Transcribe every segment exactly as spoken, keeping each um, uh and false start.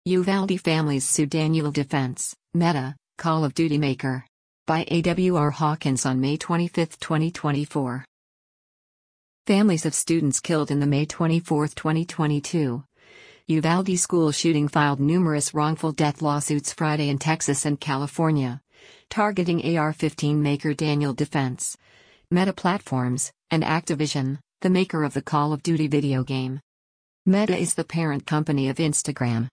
Uvalde families sue Daniel defense, Meta, Call of Duty maker. By A W R Hawkins on May twenty-fifth, twenty twenty-four. Families of students killed in the May twenty-fourth, twenty twenty-two Uvalde school shooting filed numerous wrongful death lawsuits Friday in Texas and California, targeting A R fifteen maker Daniel Defense, Meta Platforms, and Activision, the maker of the Call of Duty video game. Meta is the parent company of Instagram.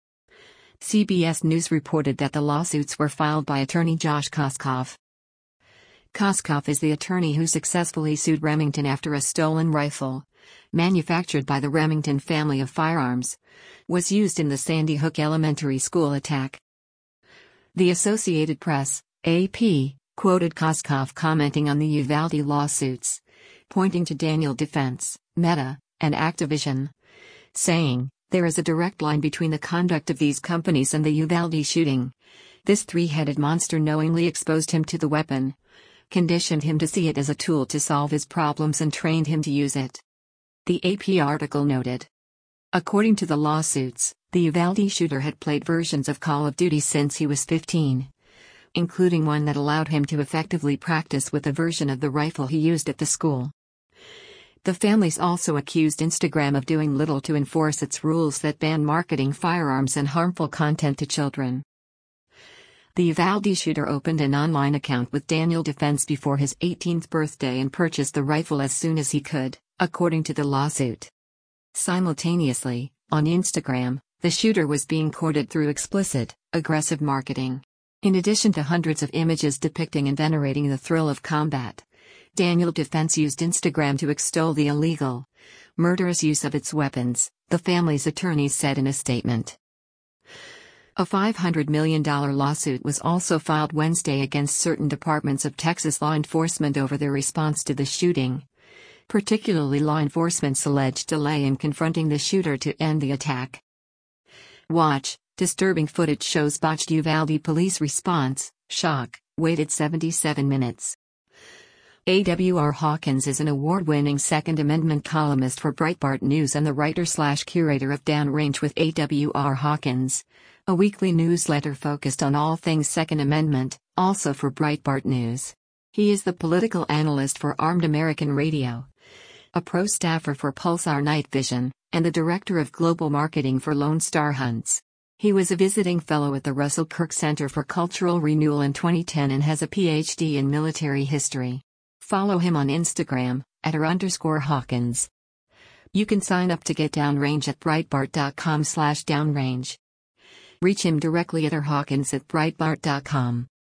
C B S News reported that the lawsuits were filed by attorney Josh Koskoff. Koskoff is the attorney who successfully sued Remington after a stolen rifle, manufactured by the Remington family of firearms, was used in the Sandy Hook Elementary School attack. The Associated Press, A P, quoted Koskoff commenting on the Uvalde lawsuits, pointing to Daniel Defense, Meta, and Activision, saying, "There is a direct line between the conduct of these companies and the Uvalde shooting. This three-headed monster knowingly exposed him to the weapon, conditioned him to see it as a tool to solve his problems and trained him to use it." The A P article noted. According to the lawsuits, the Uvalde shooter had played versions of Call of Duty since he was fifteen, including one that allowed him to effectively practice with a version of the rifle he used at the school. The families also accused Instagram of doing little to enforce its rules that ban marketing firearms and harmful content to children. The Uvalde shooter opened an online account with Daniel Defense before his eighteenth birthday and purchased the rifle as soon as he could, according to the lawsuit. Simultaneously, on Instagram, the shooter was being courted through explicit, aggressive marketing. In addition to hundreds of images depicting and venerating the thrill of combat, Daniel Defense used Instagram to extol the illegal, murderous use of its weapons, the family's attorneys said in a statement. A five hundred million dollars lawsuit was also filed Wednesday against certain departments of Texas law enforcement over their response to the shooting, particularly law enforcement's alleged delay in confronting the shooter to end the attack. Watch, disturbing footage shows botched Uvalde police response, shock, waited seventy-seven minutes. A W R Hawkins is an award-winning Second Amendment columnist for Breitbart News and the writer-slash-curator of Downrange with A W R Hawkins, a weekly newsletter focused on all things Second Amendment, also for Breitbart News. He is the political analyst for Armed American Radio, a pro staffer for Pulsar Night Vision, and the director of global marketing for Lone Star Hunts. He was a visiting fellow at the Russell Kirk Center for Cultural Renewal in twenty ten and has a P H D in military history. Follow him on Instagram, at r underscore Hawkins. You can sign up to get Downrange at breitbart.com slash downrange. Reach him directly at r hawkins at breitbart dot com.